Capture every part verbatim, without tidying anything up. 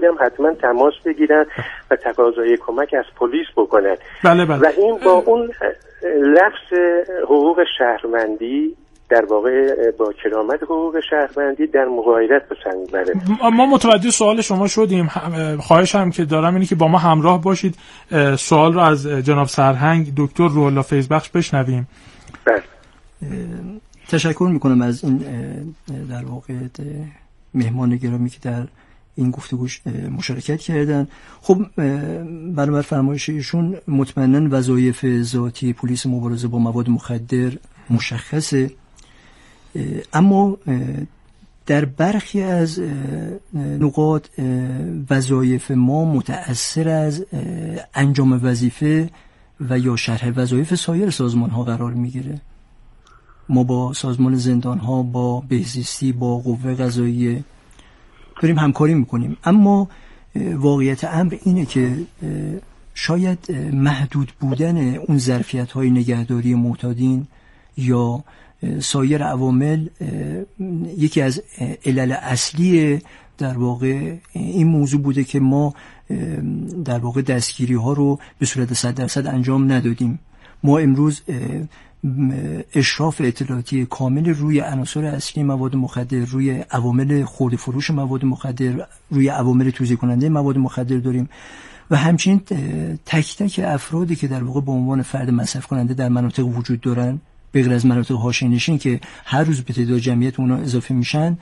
هم حتما تماس بگیرن و تقاضای کمک از پلیس بکنن. بله بله. و این با اون لفظ حقوق شهروندی در واقع با کرامت حقوق شهروندی در مغایرت به سنگ میبره. ما متوجه سوال شما شدیم. خواهش هم که دارم اینه که با ما همراه باشید، سوال رو از جناب سرهنگ دکتر روح الله فیضبخش بشنویم. بله. تشکر میکنم از این در واقع مهمان گرامی که در این گفتگو مشارکت کردن. خب برابر فرمایش ایشون مطمئناً وظایف ذاتی پلیس مبارزه با مواد مخدر مشخصه، اما در برخی از نقاط وظایف ما متأثر از انجام وظیفه و یا شرح وظایف سایر سازمان ها قرار میگیره. ما با سازمان زندان ها، با بهزیستی، با قوه قضاییه داریم همکاری میکنیم، اما واقعیت امر اینه که شاید محدود بودن اون ظرفیت های نگهداری معتادین یا سایر عوامل یکی از علل اصلی در واقع این موضوع بوده که ما در واقع دستگیری ها رو به صورت صد درصد انجام ندادیم. ما امروز اشراف اطلاعاتی کامل روی عناصر اصلی مواد مخدر، روی عوامل خرده فروش مواد مخدر، روی عوامل توزیع کننده مواد مخدر داریم و همچنین تک تک افرادی که در واقع به عنوان فرد مصرف کننده در مناطق وجود دارن، به غیر از مناطق حاشیه‌نشین که هر روز به تعداد جمعیت اونها اضافه میشن،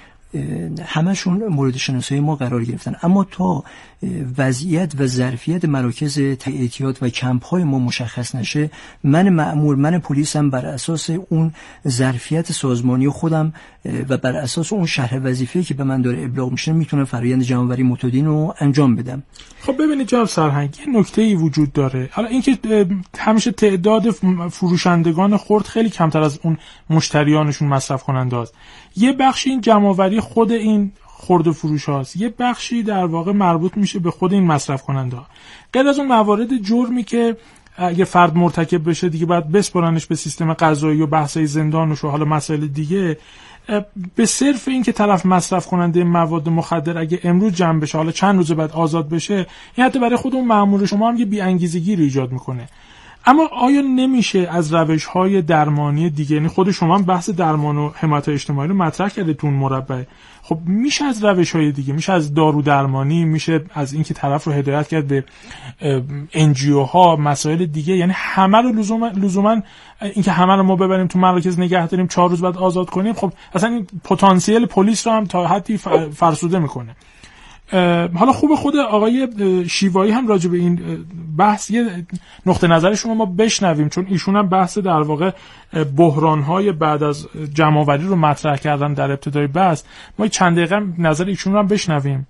همشون مورد شناسایی ما قرار گرفتن. اما تا وضعیت و ظرفیت مراکز اعتیاد و کمپ های ما مشخص نشه، من مأمور، من پلیسم بر اساس اون ظرفیت سازمانی خودم و بر اساس اون شرح وظیفه‌ای که به من داره ابلاغ میشه میتونم فرآیند جمع‌آوری معتادین رو انجام بدم. خب ببینید جناب سرهنگ، یه نکته‌ای وجود داره. حالا اینکه همیشه تعداد فروشندگان خرد خیلی کمتر از اون مشتریانشون مصرف کننده است. یه بخشی این جمع‌آوری خود این خرد فروش هاست، یه بخشی در واقع مربوط میشه به خود این مصرف کننده ها. غیر از اون موارد جرمی که اگه فرد مرتکب بشه دیگه باید بسپارنش به سیستم قضایی و بحثای زندانش و حالا مسائل دیگه، به صرف این که طرف مصرف کننده مواد مخدر اگه امروز جمع بشه حالا چند روز بعد آزاد بشه، این حتی برای خود اون مأمور شما هم یه بی‌انگیزگی رو ایجاد میکنه. اما آیا نمیشه از روش‌های درمانی دیگه، یعنی خود شما هم بحث درمان و حمایت اجتماعی رو مطرح کردید تو اون مربع، خب میشه از روش‌های دیگه، میشه از دارو درمانی، میشه از اینکه طرف رو هدایت کرد به ان جی او ها، مسائل دیگه، یعنی همه رو لزوما لزوما اینکه همه رو ما ببریم تو مراکز نگه داریم چهار روز بعد آزاد کنیم، خب اصلا این پتانسیل پلیس رو هم تا حدی فرسوده میکنه. حالا خوب خود آقای شیوایی هم راجع به این بحث یه نقطه نظرشون رو ما بشنویم، چون ایشون هم بحث در واقع بحران‌های بعد از جمع‌آوری رو مطرح کردن در ابتدای بحث. ما چند دقیقه نظر ایشون رو هم بشنویم.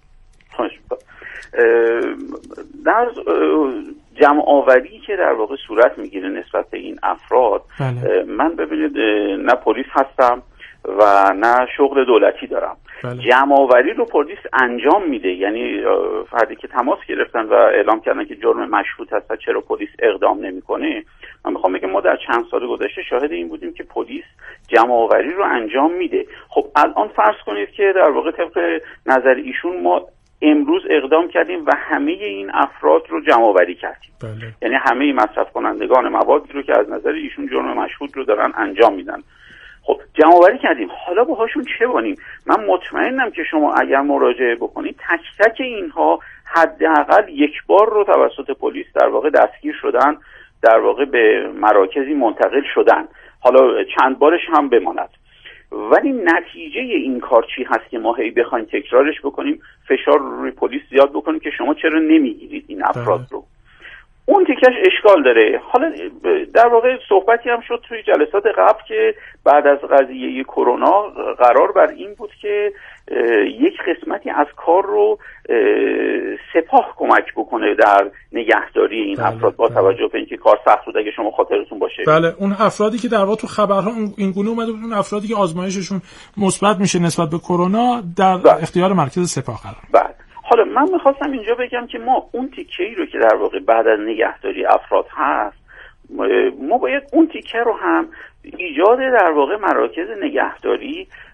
در جمع‌آوری که در واقع صورت میگیره نسبت به این افراد، بله. من ببینید نه پلیس هستم و نه شغل دولتی دارم. بله. جمع‌آوری رو پلیس انجام میده، یعنی فردی که تماس گرفتن و اعلام کردن که جرم مشهود هست چرا پلیس اقدام نمیکنه، من میخوام بگم ما در چند سال گذشته شاهد این بودیم که پلیس جمع‌آوری رو انجام میده. خب الان فرض کنید که در واقع طبق نظر ایشون ما امروز اقدام کردیم و همه این افراد رو جمع‌آوری کردیم. بله. یعنی همه مصرف کنندگان موادی رو که از نظر ایشون جرم مشهود رو دارن انجام میدن. خب جمع‌آوری کردیم، حالا باهاشون چه کنیم؟ من مطمئنم که شما اگر مراجعه بکنید تک تک اینها حداقل یک بار رو توسط پلیس در واقع دستگیر شدن، در واقع به مراکزی منتقل شدن، حالا چند بارش هم بماند. ولی نتیجه این کار چی هست که ما هی بخوایم تکرارش بکنیم، فشار روی پلیس زیاد بکنیم که شما چرا نمیگیرید این افراد رو؟ اون تیکش اشکال داره. حالا در واقع صحبتی هم شد توی جلسات قبل که بعد از قضیه کرونا قرار بر این بود که یک قسمتی از کار رو سپاه کمک بکنه در نگهداری این بله، افراد با بله. توجه به اینکه کار سخت بود اگه شما خاطرتون باشه. بله، اون افرادی که در واقع تو خبرها این گونه اومده بود، اون افرادی که آزمایششون مثبت میشه نسبت به کرونا در بله. اختیار مرکز سپاه قرار. بله. حالا من میخواستم اینجا بگم که ما اون تیکه‌ای رو که در واقع بعد از نگهداری افراد هست، ما باید اون تیکه رو هم ایجاد در واقع مراکز نگهداری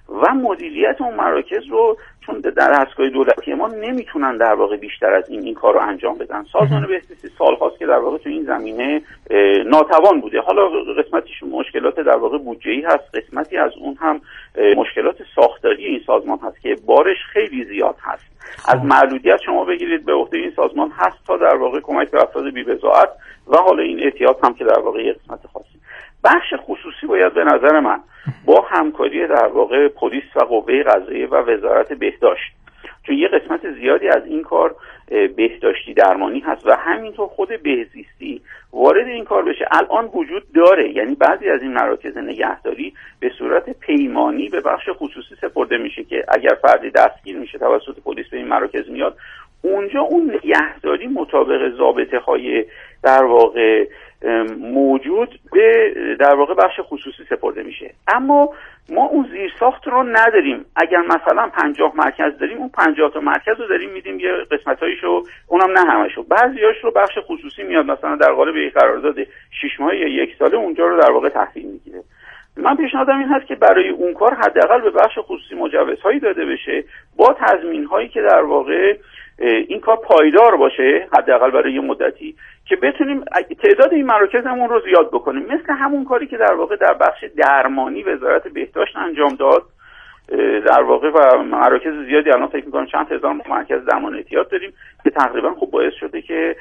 و مدیریت اون مراکز رو، چون در دستگاه دولتی ما نمیتونن در واقع بیشتر از این این کار رو انجام بدن. سازمان بهزیستی سالهاست که در واقع تو این زمینه ناتوان بوده. حالا قسمتیش مشکلات در واقع بودجه‌ای هست، قسمتی از اون هم مشکلات ساختاری این سازمان هست که بارش خیلی زیاد هست. از معلولیت شما بگیرید به عهده این سازمان هست تا در واقع کمک به افراد بی‌بضاعت و حالا این احتیاط هم که در واقع یک قسمت خاصی. بخش خصوصی باید به نظر من با همکاری در واقع پلیس و قوه قضاییه و وزارت بهداشت، چون یه قسمت زیادی از این کار بهداشتی درمانی هست و همینطور خود بهزیستی وارد این کار بشه. الان وجود داره، یعنی بعضی از این مراکز نگهداری به صورت پیمانی به بخش خصوصی سپرده میشه که اگر فردی دستگیر میشه توسط پلیس به این مراکز میاد، اونجا اون نگهداری مطابق ضابطه‌های در واقع موجود به در واقع بخش خصوصی سپرده میشه. اما ما اون زیرساخت رو نداریم. اگر مثلا پنجاه مرکز داریم، اون پنجاه تا مرکز رو داریم میدیم یه قسمتایشو، اونم نه همشو، بعضیاش رو بخش خصوصی میاد مثلا در قالب یک قرارداد شش ماهه یا یک ساله اونجا رو در واقع تحویل میگیره. من پیشنهادم این هست که برای اون کار حداقل به بخش خصوصی مجوزهایی داده بشه با تضمین‌هایی که در واقع این کار پایدار باشه، حداقل برای یه مدتی، که بتونیم تعداد این مراکزمون رو زیاد بکنیم، مثل همون کاری که در واقع در بخش درمانی وزارت بهداشت انجام داد در واقع، و مراکز زیادی الان فکر می‌کنم چند هزار مرکز درمان احتیاط داریم که تقریبا خب باعث شده که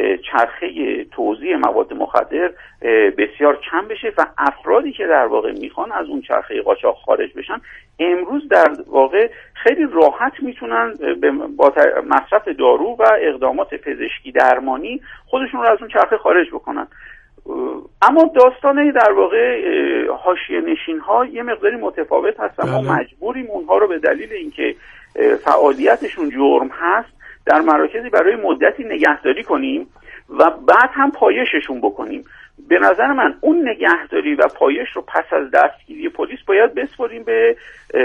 چرخه توزیع مواد مخدر بسیار کم بشه و افرادی که در واقع میخوان از اون چرخه قاچاق خارج بشن امروز در واقع خیلی راحت میتونن با مصرف دارو و اقدامات پزشکی درمانی خودشون رو از اون چرخه خارج بکنن. اما داستانه در واقع حاشیه نشین ها یه مقداری متفاوت هست و ما مجبوریم اونها رو به دلیل اینکه فعالیتشون جرم هست در مراکزی برای مدتی نگهداری کنیم و بعد هم پایششون بکنیم. به نظر من اون نگهداری و پایش رو پس از دستگیری پلیس باید بسپاریم به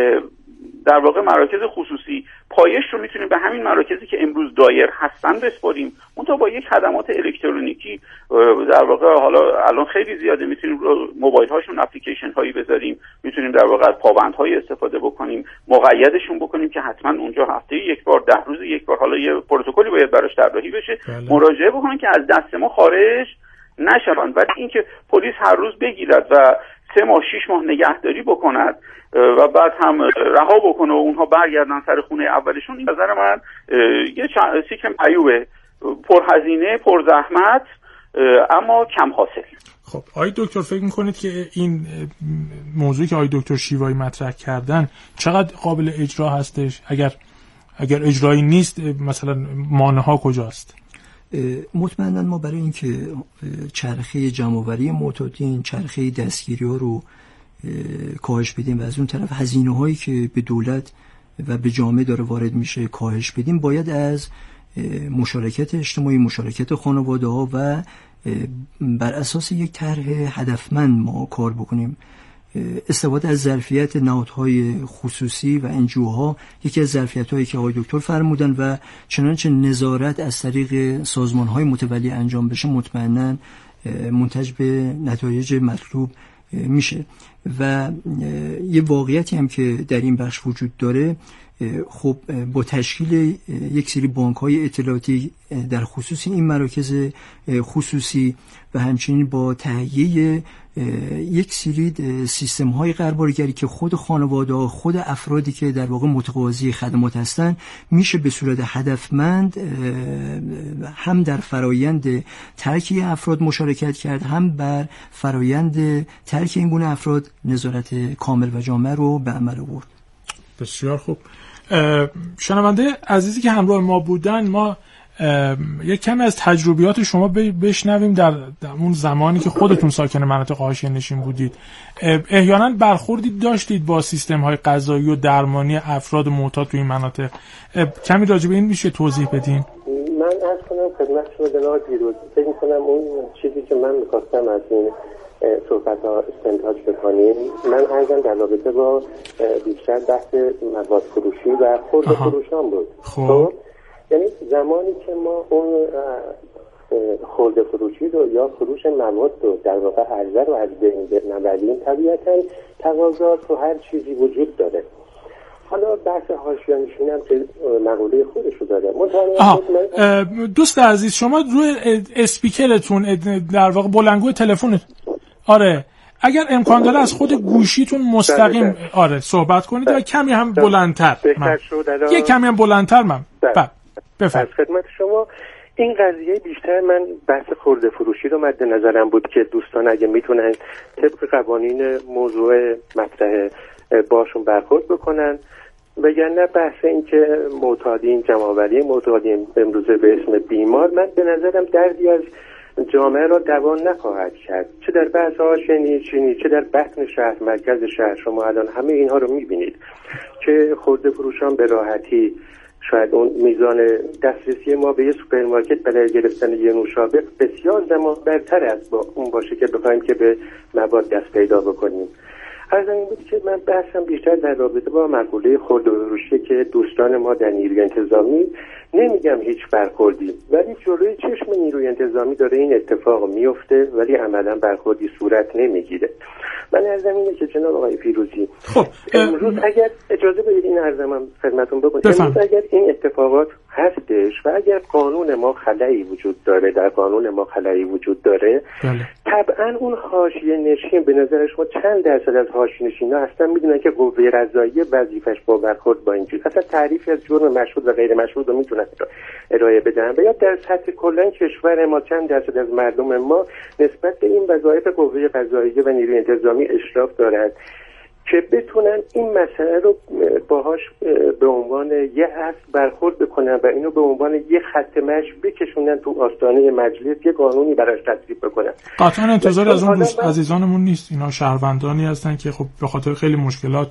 در واقع مراکز خصوصی. پایش رو میتونیم به همین مراکزی که امروز دایر هستن بسپاریم، اون تا با یک خدمات الکترونیکی در واقع حالا الان خیلی زیاده، میتونیم رو موبایل هاشون اپلیکیشن هایی بذاریم، میتونیم در واقع از پاوند های استفاده بکنیم، مقیدشون بکنیم که حتما اونجا هفته یک بار، ده روز یک بار، حالا یه پروتکلی باید براش طراحی بشه، بله. مراجعه بکنن که از دست ما خارج نشوند. ولی اینکه پلیس هر روز بگیرد و سه ماه شش ماه نگهداری بکند و بعد هم رها بکنه و اونها برگردن سر خونه اولشون، این نظر من یه سیکم پیوبه، پرهزینه، پرزحمت، اما کم حاصل. خب آقای دکتر فکر میکنید که این موضوعی که آقای دکتر شیوایی مطرح کردن چقدر قابل اجرا هستش؟ اگر اگر اجرایی نیست مثلا مانع‌ها کجاست؟ مطمئنا ما برای اینکه چرخه جمع‌آوری معتادین، چرخه دستگیری ها رو کاهش بدیم و از اون طرف هزینه هایی که به دولت و به جامعه داره وارد میشه کاهش بدیم، باید از مشارکت اجتماعی، مشارکت خانواده ها و بر اساس یک طرح هدفمند ما کار بکنیم. استفاده از ظرفیت نهادهای خصوصی و انجیوها یکی از ظرفیت‌هایی که آقای دکتر فرمودن و چنانچه نظارت از طریق سازمان‌های متولی انجام بشه مطمئناً منتج به نتایج مطلوب میشه. و یه واقعیتی هم که در این بخش وجود داره، خب با تشکیل یک سری بانک‌های اطلاعاتی در خصوص این مراکز خصوصی و همچنین با تهیه یک سری سیستم‌های قربالگری که خود خانواده‌ها، خود افرادی که در واقع متقاضی خدمات هستن، میشه به صورت هدفمند هم در فرایند ترک افراد مشارکت کرد، هم بر فرایند ترک این گونه افراد نظارت کامل و جامع رو به عمل آورد. بسیار خوب. شنونده عزیزی که همراه ما بودن، ما یک کمی از تجربیات شما بشنویم در, در اون زمانی که خودتون ساکن مناطق حاشیه نشین بودید. احیانا برخوردی داشتید با سیستم های قضایی و درمانی افراد معتاد تو این مناطق؟ کمی راجع به این میشه توضیح بدین؟ من عرض کنم خدمت شما جناب پیروز، فکر می‌کنم اون چیزی که من می‌خواستم از این صحبت ها استنتاج بکنیم، من عرضم در رابطه با بیشتر بحث مواد فروشی و خرد فروشان بود. خب یعنی زمانی که ما اون خرده فروشی رو یا فروش مواد رو در واقع عرضه رو از بین ببریم، طبیعتاً تقاضا تو هر چیزی وجود داره. حالا بحث حاشیه‌نشین هم که مقوله خودشو داره. دوست عزیز شما روی اسپیکرتون در واقع بلندگو تلفنتون آره اگر امکان داره از خود گوشیتون مستقیم آره صحبت کنید و کمی هم بلندتر یه کمی هم بلندتر من بفرمایید. خدمت شما این قضیه بیشتر من بحث خرده فروشی رو مد نظرم بود که دوستان اگه میتونن طبق قوانین موضوع مطرح باشون برخورد بکنن، وگرنه بحث این که معتادین جمع‌آوری معتادین امروزه به اسم بیمار، من به نظرم دردی از جامعه را دوان نخواهد کرد، چه در بحث حاشیه‌نشینی چه در بطن شهر مرکز شهر. شما الان همه اینها رو میبینید که خرده فروشان به راحتی شاید اون میزان دسترسی ما به یه سوپرمارکت برای گرفتن یه نوشابه بسیار زمان برتر از با اون باشه که بخوایم که به مواد دست پیدا بکنیم. از این بود که من بحثم بیشتر در رابطه با مقوله خرده فروشی که دوستان ما در نیروی انتظامی، نمیگم هیچ برخوردی، ولی جلوی چشم نیروی انتظامی داره این اتفاق میفته ولی عملا برخوردی صورت نمیگیره. من عرضم اینه که جناب آقای فیروزی خب امروز اگر اجازه بدید این عرضم خدمتتون بکنم، امروز اگر این اتفاقات هستش و اگر قانون ما خلایی وجود داره، در قانون ما خلایی وجود داره، بله. طبعا اون حاشیه نشین به نظر شما چند درصد از حاشیه نشینا اصلا میدونن که قوه قضاییه وظیفش با برخورد با این چیز اصلا تعریفی از جرم مشهود و غیر مشهود رو میتونن ارائه بدن، و یا در سطح کلا کشور ما چند درصد از مردم ما نسبت به این وظایف قوه قضاییه و نیروی انتظامی اشراف دارند که بتونن این مسئله رو باهاش به عنوان یه اصل برخورد بکنن و اینو به عنوان یه خط مشی بکشونن تو آستانه مجلس، یه قانونی براش تصویب بکنن. قطعا انتظار از اون دوست عزیزانمون نیست، اینا شهروندانی هستن که خب به خاطر خیلی مشکلات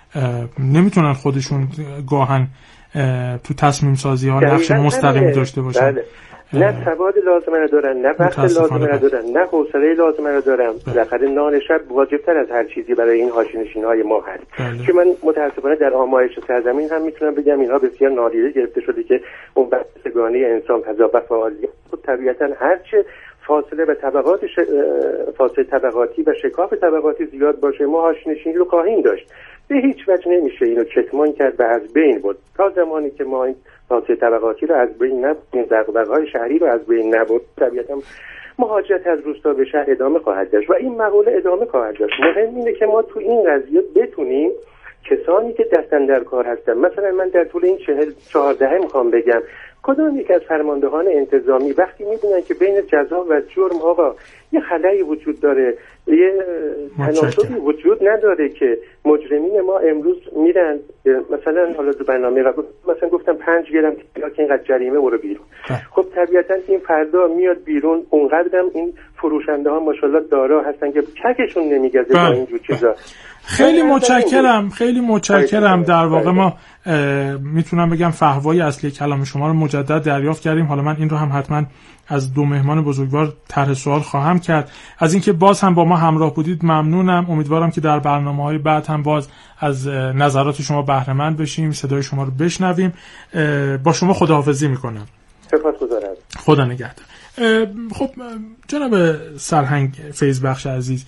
نمیتونن خودشون گاهن تو تصمیم سازی ها نقش مستقیمی داشته باشن. بله. نه سواد لازمه رو دارن، نه وقت لازمه رو دارن، نه حوصله لازمه رو دارن. بالاخره نان شب واجبتر از هر چیزی برای این حاشیه‌نشین‌های ما هست. بله. که من متاسفانه در آمایش سرزمین هم میتونم بگم اینها بسیار نادیده گرفته شده که اون بستگانی انسان قضا و فعالیت خود طبیعتاً هرچه فاصله به طبقات ش... فاصله طبقاتی و شکاف طبقاتی زیاد باشه ما حاشیه‌نشینی رو خواهیم داشت. به هیچ وجه نمیشه اینو کتمان کرد و از بین برد. تا زمانی که ما این فاصله طبقاتی رو از بین نبردیم، دغدغه‌های شهری رو از بین نبرد، طبیعتاً مهاجرت از روستا به شهر ادامه خواهد داشت و این مقوله ادامه خواهد داشت. مهم اینه که ما تو این قضیه بتونیم کسانی که دستن در کار هستن، مثلا من در طول این چهل چهارده میخوام بگم کدام یک از فرماندهان انتظامی وقتی میدونن که بین جزا و جرم ها یه خلایی وجود داره، یه تناسبی وجود نداره که مجرمین ما امروز میرن مثلا حالا تو برنامه را مثلا گفتم پنج گرم که اینقدر جریمه برو بیرون. خب طبیعتا این فردا میاد بیرون، اونقدرم این فروشنده ها ماشاءالله دارا هستن که چکشون نمیگزه با اینجور چیزا. خیلی متشکرم، خیلی متشکرم. در واقع ما میتونم بگم فحوای اصلی کلام شما رو مجدد دریافت کردیم. حالا من این رو هم حتما از دو مهمان بزرگوار طرح سوال خواهم کرد. از اینکه باز هم با ما همراه بودید ممنونم. امیدوارم که در برنامه‌های بعد هم باز از نظرات شما بهره مند بشیم، صدای شما رو بشنویم. با شما خداحافظی میکنم. سپاسگزارم. خدا نگهدار. خب جناب سرهنگ فیضبخش عزیز،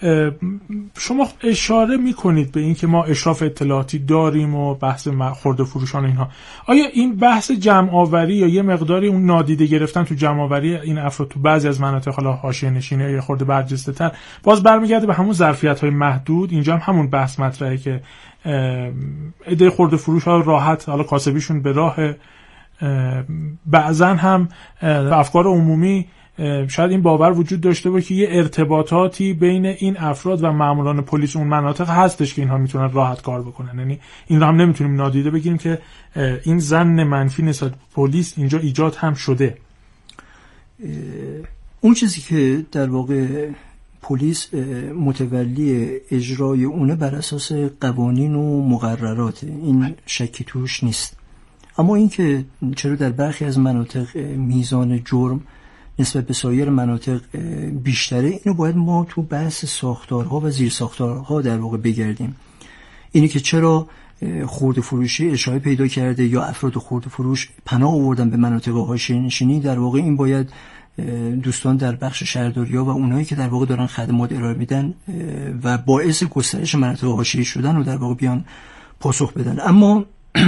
شما اشاره میکنید به این که ما اشراف اطلاعاتی داریم و بحث خرده فروشان و اینها. آیا این بحث جمع آوری یا یه مقداری اون نادیده گرفتن تو جمع آوری این افراد تو بعضی از مناطق حالا حاشیه نشینی یا خرده برجسته تر باز برمیگرده به همون ظرفیت های محدود؟ اینجا هم همون بحث مطرحه که ایده خرده فروش ها راحت حالا کاسبیشون به راه، بعضن هم افکار عمومی شاید این باور وجود داشته باشه که یه ارتباطاتی بین این افراد و ماموران پلیس اون مناطق هستش که اینها میتونن راحت کار بکنن. یعنی این رو هم نمیتونیم نادیده بگیریم که این ظن منفی نسبت پلیس اینجا ایجاد هم شده. اون چیزی که در واقع پلیس متولی اجرای اونه بر اساس قوانین و مقررات، این شکی توش نیست. اما این که چرا در برخی از مناطق میزان جرم نسبت به سایر مناطق بیشتره، اینو باید ما تو بحث ساختارها و زیر ساختارها در واقع بگردیم. اینی که چرا خرده فروشی اشاعه پیدا کرده یا افراد خرده فروش پناه آوردن به مناطق حاشیه نشینی، در واقع این باید دوستان در بخش شهرداری‌ها و اونایی که در واقع دارن خدمات ارائه میدن و باعث گسترش مناطق حاشیه‌ای شدن و در واقع بیان پاسخ بدن. اما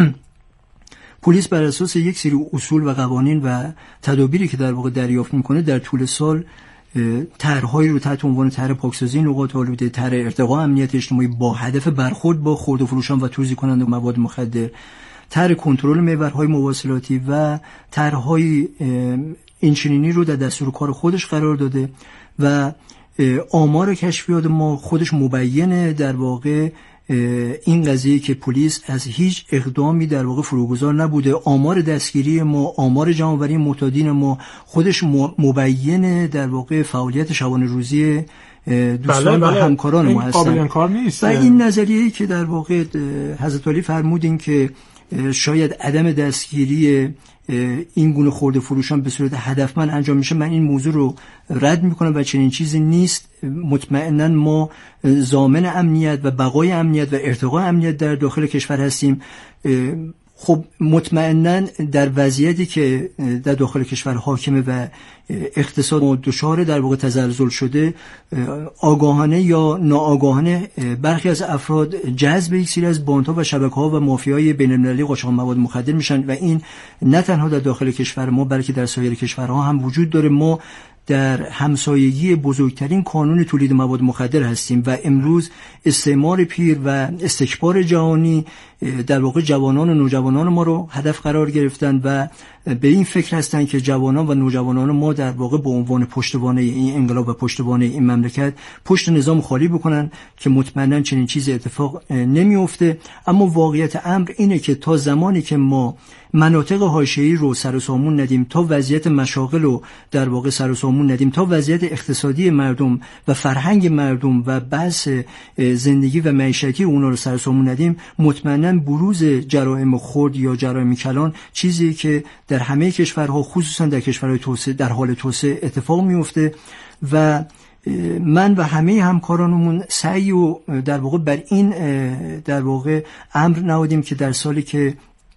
پلیس بر اساس یک سری اصول و قوانین و تدابیری که در واقع دریافت میکنه در طول سال طرح‌هایی رو تحت عنوان طرح پاکسازی نقاط آلوده، طرح ارتقاء امنیت اجتماعی با هدف برخورد با خرده فروشان و توزیع کننده مواد مخدر، طرح کنترل محورهای مواصلاتی و طرح‌های اینچنینی رو در دستور کار خودش قرار داده و آمار کشفیات ما خودش مبینه در واقع این قضیه که پلیس از هیچ اقدامی در واقع فروگذار نبوده. آمار دستگیری ما، آمار جمع‌آوری معتادین ما خودش مبینه در واقع فعالیت شبانه روزی دوستان بله بله. و همکاران ما هستن نیست. و این نظریه‌ای که در واقع حضرت علی فرمودین که شاید عدم دستگیری این گونه خرده فروشان به صورت هدفمند انجام میشه، من این موضوع رو رد میکنم و چنین چیزی نیست. مطمئنا ما ضامن امنیت و بقای امنیت و ارتقاء امنیت در داخل کشور هستیم. خب مطمئنا در وضعیتی که در داخل کشور حاکمه و اقتصاد دچار در واقع تزلزل شده، آگاهانه یا ناآگاهانه برخی از افراد جذب یک سری از باندها و شبکه‌ها و مافیای بین‌المللی قاچاق مواد مخدر میشن و این نه تنها در داخل کشور ما بلکه در سایر کشورها هم وجود داره. ما در همسایگی بزرگترین کانون تولید مواد مخدر هستیم و امروز استعمار پیر و استکبار جهانی در واقع جوانان و نوجوانان ما رو هدف قرار گرفتن و به این فکر هستن که جوانان و نوجوانان ما در واقع به عنوان پشتوانه این انقلاب و پشتوانه این مملکت پشت نظام خالی بکنن که مطمئنا چنین چیزی اتفاق نمیفته. اما واقعیت امر اینه که تا زمانی که ما مناطق حاشیه‌ای رو سر و سامون ندیم، تا وضعیت مشاغل رو در واقع سر و سامون ندیم، تا وضعیت اقتصادی مردم و فرهنگ مردم و بحث زندگی و معیشتی اونا رو سر و سامون ندیم، مطمئنا بروز جرایم خرد یا جرایم کلان چیزی که در همه کشورها خصوصا در کشورهای توسعه در حال توسعه اتفاق میفته و من و همه همکارانمون سعی و در واقع بر این در واقع امر نهادیم که در سالی که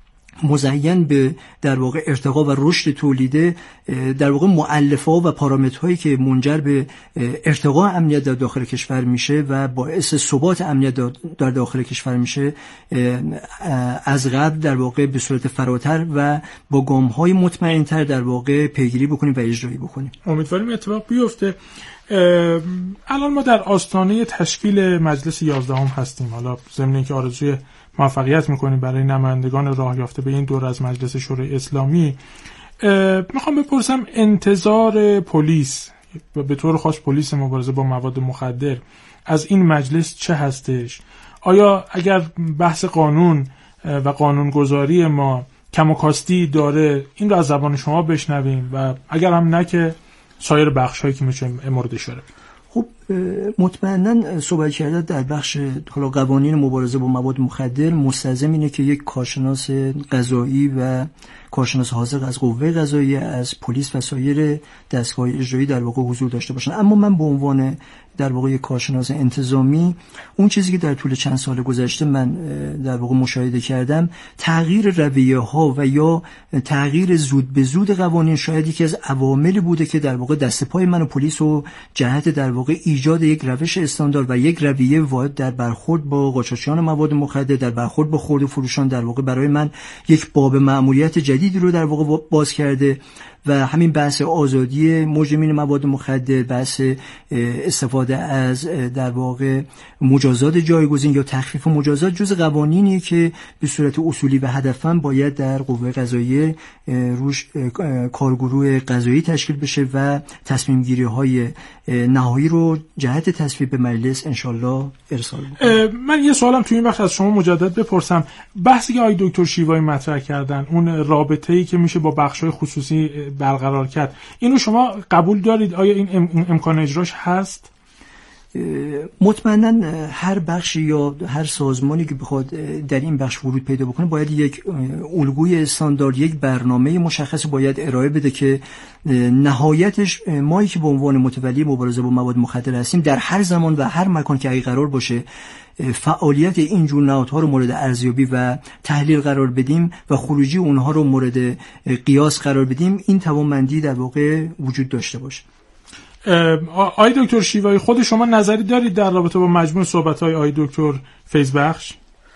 مزین به در واقع ارتقا و رشد تولیده، در واقع مؤلفه‌ها و پارامترهایی که منجر به ارتقا امنیت در داخل کشور میشه و باعث ثبات امنیت در داخل کشور میشه از قبل در واقع به صورت فراتر و با گام‌های مطمئن‌تر در واقع پیگیری بکنیم و اجرایی بکنیم. امیدواریم اتفاق بیفته. الان ما در آستانه تشکیل مجلس یازدهم هستیم. حالا ضمن اینکه آرزوی موفقیت میکنیم برای نمایندگان راه یافته به این دور از مجلس شورای اسلامی، میخوام بپرسم انتظار پلیس و به طور خاص پلیس مبارزه با مواد مخدر از این مجلس چه هستش؟ آیا اگر بحث قانون و قانونگذاری ما کم و کاستی داره این رو از زبان شما بشنویم و اگر هم نه که سایر بخش‌هایی که میشه مورد اشاره؟ خب مطمئنا صحبت کرده در بخش حالا قوانین مبارزه با مواد مخدر مستلزم اینه که یک کارشناس قضایی و کارشناس حاضر از قوه قضاییه، از پلیس و سایر دستگاه اجرایی در واقع حضور داشته باشن. اما من به عنوان در واقع یک کارشناس انتظامی اون چیزی که در طول چند سال گذشته من در واقع مشاهده کردم، تغییر رویه ها و یا تغییر زود به زود قوانین شاید یکی از عواملی بوده که در واقع دست پای من و پلیس و جهت در واقع ایجاد یک روش استاندارد و یک رویه واحد در برخورد با قاچاقچیان مواد مخدر، در برخورد با خرده فروشان در واقع برای من یک باب مأموریت جدیدی رو در واقع باز کرده و همین بحث آزادی مجرمین مواد مخدر، بحث استفاده از در واقع مجازات جایگزین یا تخفیف مجازات جز قوانینی که به صورت اصولی و هدفمند باید در قوه قضاییه روش کارگروه قضایی تشکیل بشه و تصمیم گیری های نهایی رو جهت تصویب به مجلس انشالله ارسال بکنم. من یه سوالم توی این وقت از شما مجدد بپرسم. بحثی که آقای دکتر شیوایی مطرح کردن، اون رابطه‌ای که میشه با بخش‌های خصوصی برقرار کرد، اینو شما قبول دارید؟ آیا این ام، امکان اجراش هست؟ مطمئنا هر بخشی یا هر سازمانی که بخواد در این بخش ورود پیدا بکنه باید یک الگوی استاندارد، یک برنامه مشخص باید ارائه بده که نهایتش مایی که به عنوان متولی مبارزه با مواد مخدر هستیم در هر زمان و هر مکان که اگه قرار باشه فعالیت این جور نهادها رو مورد ارزیابی و تحلیل قرار بدیم و خروجی اونها رو مورد قیاس قرار بدیم، این توانمندی در واقع وجود داشته باشه. آقای دکتر شیوایی، خود شما نظری دارید در رابطه با مجموع صحبت‌های آقای دکتر فیضبخش؟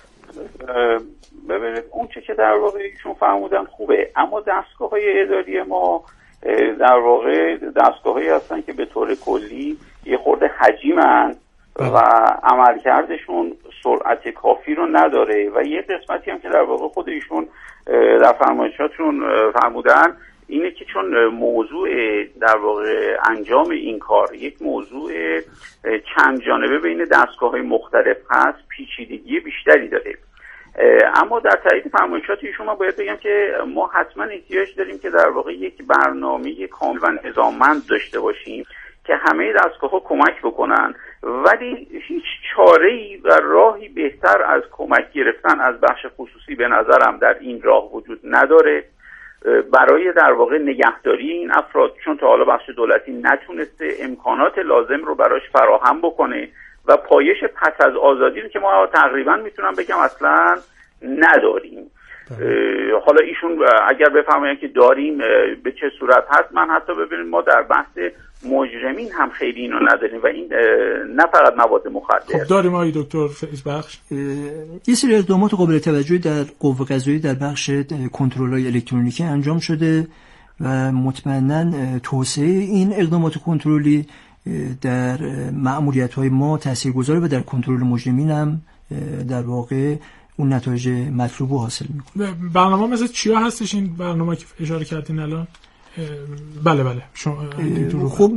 ببینید اون چه که در واقع ایشون فرمودن خوبه، اما دستگاه‌های اداری ما در واقع دستگاه‌هایی هستن که به طور کلی یه خورده حجیمن و عملکردشون سرعت کافی رو نداره و یه قسمتی هم که در واقع خود ایشون در فرمایشاتشون فرمودن اینه که چون موضوع در واقع انجام این کار یک موضوع چند جانبه بین دستگاه‌های مختلف هست، پیچیدگی بیشتری داره. اما در تایید فرمایشات ایشون ما باید بگم که ما حتما احتیاج داریم که در واقع یک برنامه کامل و نظاممند داشته باشیم که همه دستگاه‌ها کمک بکنن، ولی هیچ چاره‌ای و راهی بهتر از کمک گرفتن از بخش خصوصی به نظرم در این راه وجود نداره برای در واقع نگهداری این افراد، چون تا حالا بخش دولتی نتونسته امکانات لازم رو براش فراهم بکنه و پایش پس از آزادی رو که ما تقریبا میتونم بگم اصلا نداریم. حالا ایشون اگر بفرمایند که داریم به چه صورت هست، من حتی ببینید ما در بحث مجرمین هم خیلی اینو نداریم و این نه فقط مواد مخدر. خب داریم آقای دکتر فیضبخش یه سری اقدامات قابل توجهی در قوه قضاییه در بخش کنترل‌های الکترونیکی انجام شده و مطمئنا توسعه این اقدامات کنترلی در مأموریت‌های ما تاثیرگذاره و در کنترل مجرمین هم در واقع اون نتایج مطلوب رو حاصل میکنه. برنامه مثل چیا هستش این برنامه که اشاره کردین الان؟ بله بله خب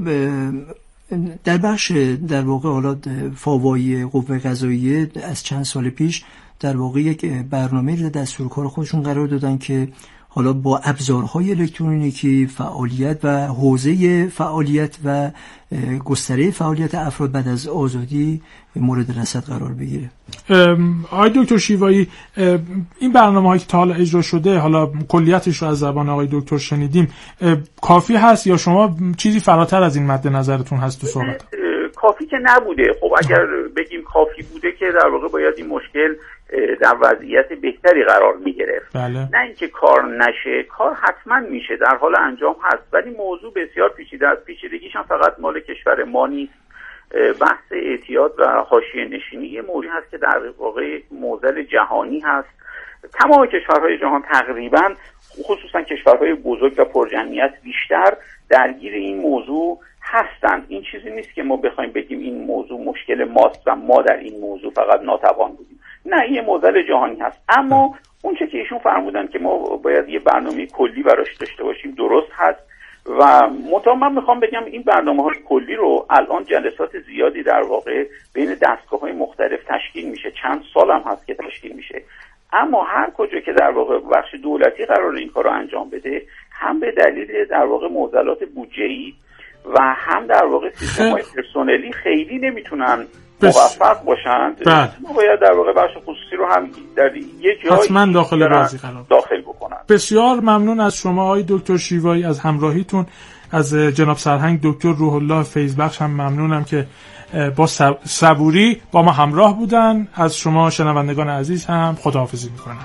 در بخش در واقع حالا فاوایی قوه قضاییه از چند سال پیش در واقع یک برنامه رو دستور کار خودشون قرار دادن که حالا با ابزارهای الکترونیکی فعالیت و حوزه فعالیت و گستره فعالیت افراد بعد از آزادی مورد رصد قرار بگیره. آقای دکتر شیوایی، این برنامه‌هایی که تا حالا اجرا شده، حالا کلیتش رو از زبان آقای دکتر شنیدیم، کافی هست یا شما چیزی فراتر از این مد نظرتون هست تو صحبت؟ کافی که نبوده. خب اگر بگیم کافی بوده که در واقع باید این مشکل در وضعیت بهتری قرار میگرفت. بله. نه اینکه کار نشه، کار حتما میشه، در حال انجام هست، ولی موضوع بسیار پیچیده است. پیچیدگیش هم فقط مال کشور ما نیست. بحث اعتیاد و حاشیه نشینی یه موضوعی هست که در واقع معضل جهانی هست. تمام کشورهای جهان تقریبا، خصوصا کشورهای بزرگ و پرجمعیت بیشتر، درگیر این موضوع هستند. این چیزی نیست که ما بخوایم بگیم این موضوع مشکل ماست و ما در این موضوع فقط ناتوان بودیم. نه، یه معضل جهانی هست. اما اون چه که ایشون فرمودن که ما باید یه برنامه کلی براش داشته باشیم درست هست و مطمئنا من میخوام بگم این برنامه‌های کلی رو الان جلسات زیادی در واقع بین دستگاه‌های مختلف تشکیل میشه، چند سال هم هست که تشکیل میشه. اما هر کجا که در واقع بخش دولتی قرار این کارو انجام بده، هم به دلیل در واقع معضلات بودجه‌ای و هم در واقع سیستم‌های پرسنلی خیلی نمیتونن موفق باشند، ما باید در واقع بخش خصوصی رو هم در یه جایی حتما داخل بازی قرار داخل بکنن. بسیار ممنون از شما آقای دکتر شیوایی، از همراهیتون. از جناب سرهنگ دکتر روح الله فیضبخش هم ممنونم که با صبوری با ما همراه بودن. از شما شنوندگان عزیز هم خداحافظی میکنم.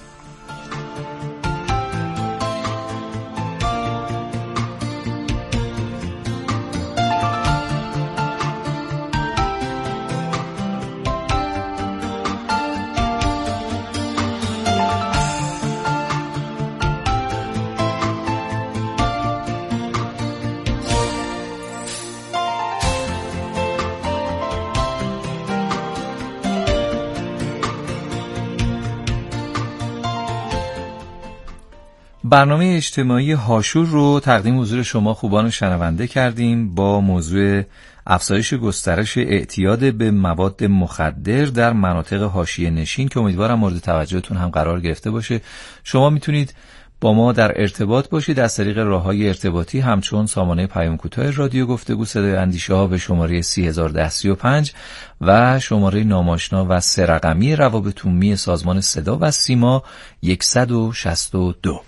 برنامه اجتماعی هاشور رو تقدیم حضور شما خوبان شنونده کردیم با موضوع افزایش گسترش اعتیاد به مواد مخدر در مناطق حاشیه نشین که امیدوارم مورد توجهتون هم قرار گرفته باشه. شما میتونید با ما در ارتباط باشید از طریق راه‌های ارتباطی همچون سامانه پیام کوتاه رادیو گفتگو صدای اندیشه ها به شماره سی هزار و ده سی و پنج و شماره ناماشنا و سه رقمی روابط عمومی سازمان صدا و سیما صد و شصت و دو.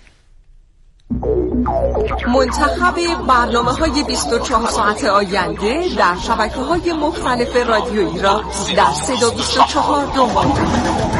منتخب برنامه‌های بیست و چهار ساعت آینده در شبکه‌های مختلف رادیویی را در صدا بیست و چهار دنبال کنید.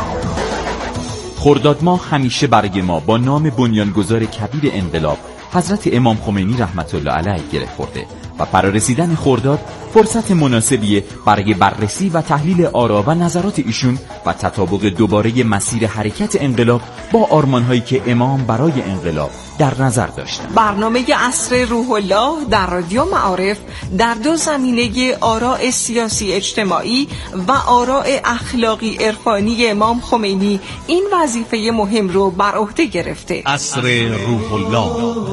خرداد ماه همیشه برای ما با نام بنیانگذار کبیر انقلاب حضرت امام خمینی رحمت الله علیه گره خورده و فرارسیدن خرداد فرصت مناسبیه برای بررسی و تحلیل آرا و نظرات ایشون و تطابق دوباره مسیر حرکت انقلاب با آرمان‌هایی که امام برای انقلاب در نظر داشتن. برنامه عصر روح الله در رادیو معارف در دو زمینه آراء سیاسی اجتماعی و آراء اخلاقی عرفانی امام خمینی این وظیفه مهم رو بر عهده گرفته. عصر روح الله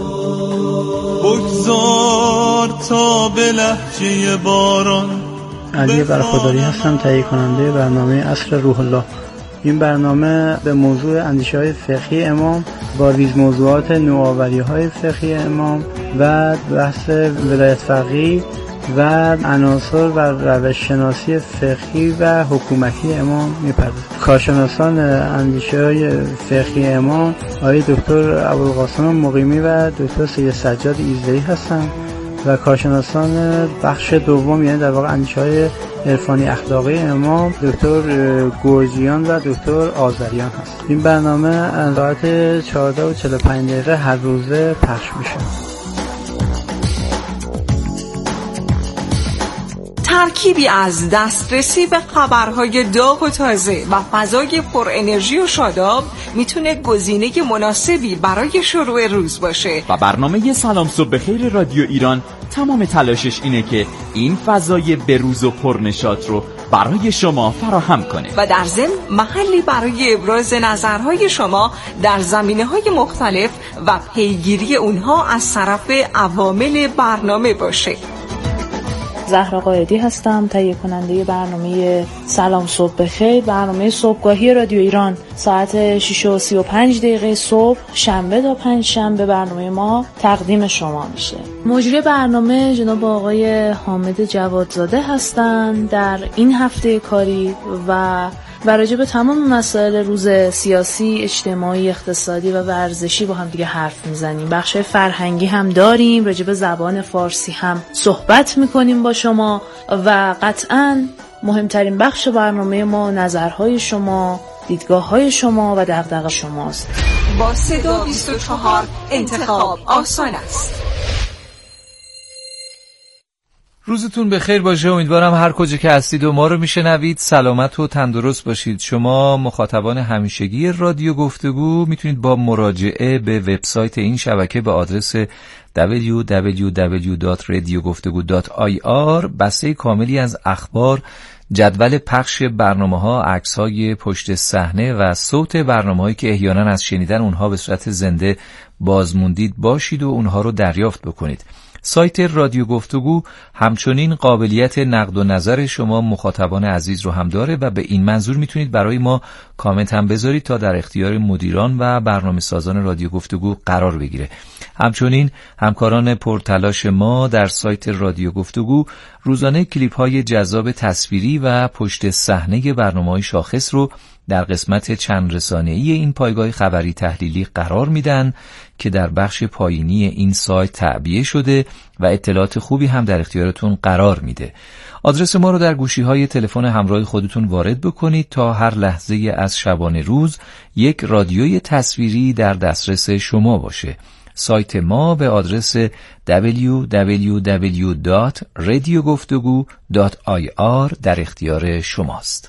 بگذار تا به لهجه باران. علی برخوداری هستم، تهیه کننده برنامه عصر روح الله. این برنامه به موضوع اندیشه‌های فقهی امام با ریز موضوعات نوآوری‌های فقهی امام و بحث ولایت فقیه و عناصر و روش شناسی فقهی و حکومتی امام می‌پردازد. کارشناسان اندیشه‌های فقهی امام آقای دکتر ابوالقاسم مقیمی و دکتر سید سجاد ایزدی هستند و کارشناسان بخش دوم یعنی در واقع اندیشه‌های عرفانی اخلاقی امام دکتر گرجیان و دکتر آذریان هست. این برنامه از ساعت چهارده و چهل و پنج دقیقه هر روزه پخش میشه. ترکیبی از دسترسی به خبرهای داغ و تازه و فضای پر انرژی و شاداب میتونه گزینه مناسبی برای شروع روز باشه. و برنامه سلام صبح بخیر رادیو ایران تمام تلاشش اینه که این فضای بروز و پرنشاط رو برای شما فراهم کنه و در ضمن محلی برای ابراز نظرهای شما در زمینه‌های مختلف و پیگیری اونها از طرف عوامل برنامه باشه. زهرا قائدی هستم، تهیه کننده برنامه سلام صبح بخیر، برنامه صبحگاهی رادیو ایران. ساعت شش و سی و پنج دقیقه صبح شنبه تا پنج شنبه برنامه ما تقدیم شما میشه. مجری برنامه جناب آقای حامد جوادزاده هستند در این هفته کاری و و راجع به تمام مسائل روز سیاسی، اجتماعی، اقتصادی و ورزشی با هم دیگه حرف میزنیم. بخش فرهنگی هم داریم، راجع به زبان فارسی هم صحبت میکنیم با شما و قطعاً مهمترین بخش برنامه ما نظرهای شما، دیدگاه‌های شما و دغدغه شماست. با صدا بیست و چهار انتخاب آسان است. روزتون بخیر باشه. امیدوارم هر کجا که هستید و ما رو میشنوید سلامت و تندرست باشید. شما مخاطبان همیشگی رادیو گفتگو میتونید با مراجعه به وبسایت این شبکه به آدرس دبلیو دبلیو دبلیو دات رادیو گفتگو دات آی آر بسته کاملی از اخبار، جدول پخش برنامه‌ها، عکس‌های پشت صحنه و صوت برنامه‌هایی که احیانا از شنیدن اونها به صورت زنده بازموندید باشید و اونها رو دریافت بکنید. سایت رادیو گفتگو همچنین قابلیت نقد و نظر شما مخاطبان عزیز رو هم داره و به این منظور میتونید برای ما کامنت هم بذارید تا در اختیار مدیران و برنامه سازان رادیو گفتگو قرار بگیره. همچنین همکاران پرتلاش ما در سایت رادیو گفتگو روزانه کلیپ های جذاب تصویری و پشت صحنه برنامه‌های شاخص رو در قسمت چند رسانه‌ای این پایگاه خبری تحلیلی قرار میدن که در بخش پایینی این سایت تعبیه شده و اطلاعات خوبی هم در اختیارتون قرار میده. آدرس ما رو در گوشی‌های تلفن همراه خودتون وارد بکنید تا هر لحظه از شبانه روز یک رادیوی تصویری در دسترس شما باشه. سایت ما به آدرس دبلیو دبلیو دبلیو دات رادیو گفتگو دات آی آر در اختیار شماست.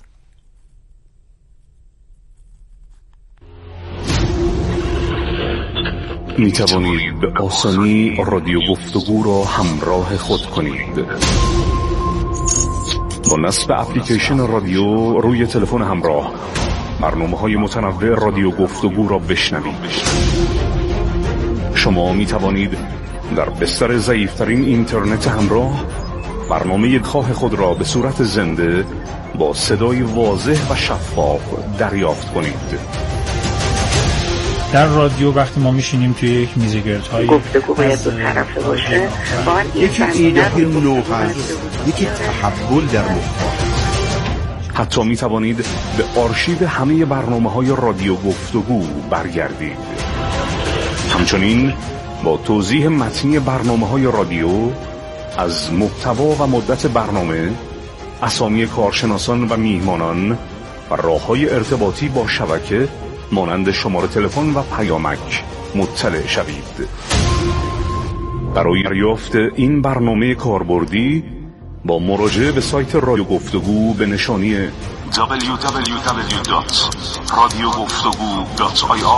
می توانید به آسانی رادیو گفتگو را همراه خود کنید. با نصب اپلیکیشن رادیو روی تلفن همراه برنامه‌های متنوع رادیو گفتگو را بشنوید. شما می توانید در بستر ضعیف‌ترین اینترنت همراه برنامه خواه خود را به صورت زنده با صدای واضح و شفاف دریافت کنید. در رادیو وقتی ما میشینیم توی یک میزگردهای گفتگو باید دو طرفه باشه، یکی ایده نو هست، یکی تحول در محتوا. حتی می توانید به آرشیو همه برنامه‌های رادیو گفتگو برگردید. همچنین با توضیح متنی برنامه‌های رادیو از محتوا و مدت برنامه، اسامی کارشناسان و میهمانان و راه‌های ارتباطی با شبکه مانند شماره تلفن و پیامک مطلع شوید. برای دریافت این برنامه کاربردی با مراجعه به سایت رادیو گفتگو به نشانی دبلیو دبلیو دبلیو دات رادیو گفتگو دات آی آر